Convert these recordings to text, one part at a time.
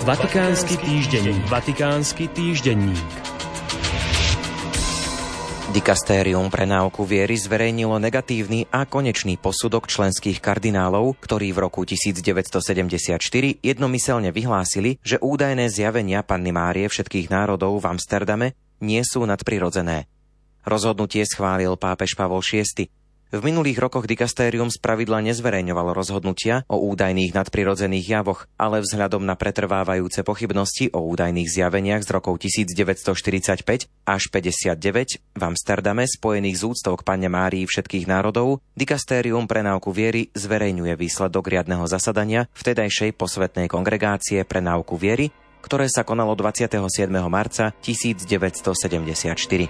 Vatikánsky týždenník. Vatikánsky týždenník. Dikastérium pre náuku viery zverejnilo negatívny a konečný posudok členských kardinálov, ktorí v roku 1974 jednomyselne vyhlásili, že údajné zjavenia Panny Márie všetkých národov v Amsterdame nie sú nadprirodzené. Rozhodnutie schválil pápež Pavol VI. V minulých rokoch dikastérium spravidla nezverejňovalo rozhodnutia o údajných nadprirodzených javoch, ale vzhľadom na pretrvávajúce pochybnosti o údajných zjaveniach z rokov 1945 až 59 v Amsterdame spojených s úctou k Panne Márii všetkých národov, dikastérium pre náuku viery zverejňuje výsledok riadneho zasadania vtedajšej posvetnej kongregácie pre náuku viery, ktoré sa konalo 27. marca 1974.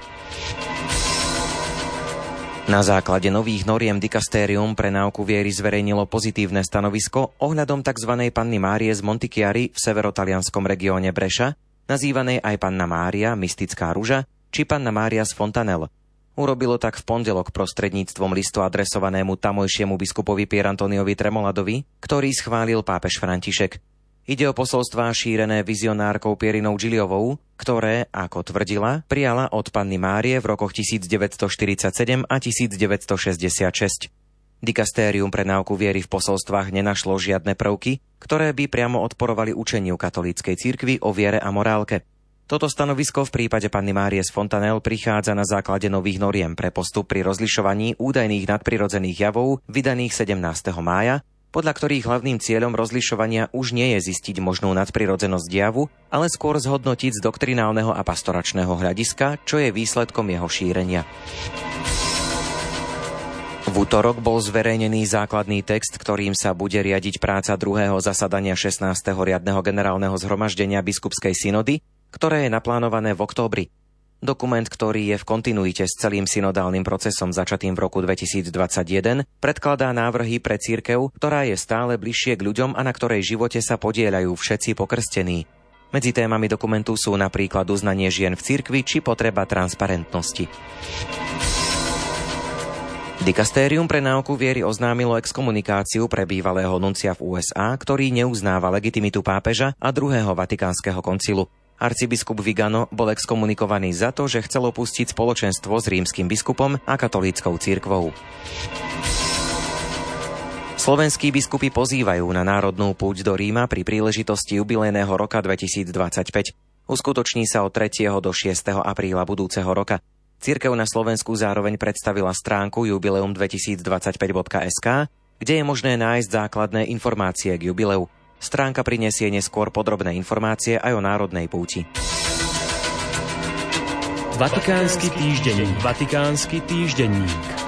Na základe nových noriem dikastérium pre náuku viery zverejnilo pozitívne stanovisko ohľadom tzv. Panny Márie z Montichiari v severotalianskom regióne Breša, nazývanej aj Panna Mária, mystická ruža, či Panna Mária z Fontanelle. Urobilo tak v pondelok prostredníctvom listu adresovanému tamojšiemu biskupovi Pierantoniovi Tremoladovi, ktorý schválil pápež František. Ide o posolstvá šírené vizionárkou Pierinou Gilliovou, ktoré, ako tvrdila, prijala od Panny Márie v rokoch 1947 a 1966. Dikastérium pre náuku viery v posolstvách nenašlo žiadne prvky, ktoré by priamo odporovali učeniu katolíckej cirkvi o viere a morálke. Toto stanovisko v prípade Panny Márie z Fontanelle prichádza na základe nových noriem pre postup pri rozlišovaní údajných nadprirodzených javov vydaných 17. mája, podľa ktorých hlavným cieľom rozlišovania už nie je zistiť možnú nadprirodzenosť javu, ale skôr zhodnotiť z doktrinálneho a pastoračného hľadiska, čo je výsledkom jeho šírenia. V utorok bol zverejnený základný text, ktorým sa bude riadiť práca druhého zasadania 16. riadneho generálneho zhromaždenia biskupskej synody, ktoré je naplánované v októbri. Dokument, ktorý je v kontinuite s celým synodálnym procesom začatým v roku 2021, predkladá návrhy pre cirkev, ktorá je stále bližšie k ľuďom a na ktorej živote sa podieľajú všetci pokrstení. Medzi témami dokumentu sú napríklad uznanie žien v cirkvi či potreba transparentnosti. Dikastérium pre náuku viery oznámilo exkomunikáciu pre bývalého nuncia v USA, ktorý neuznáva legitimitu pápeža a druhého vatikánskeho koncilu. Arcibiskup Vigano bol exkomunikovaný za to, že chcel opustiť spoločenstvo s rímskym biskupom a katolíckou cirkvou. Slovenskí biskupy pozývajú na národnú púť do Ríma pri príležitosti jubilejného roka 2025. Uskutoční sa od 3. do 6. apríla budúceho roka. Cirkev na Slovensku zároveň predstavila stránku jubileum2025.sk, kde je možné nájsť základné informácie k jubileu. Stránka prinesie neskôr podrobné informácie aj o národnej púti. Vatikánsky týždenník. Vatikánsky týždenník.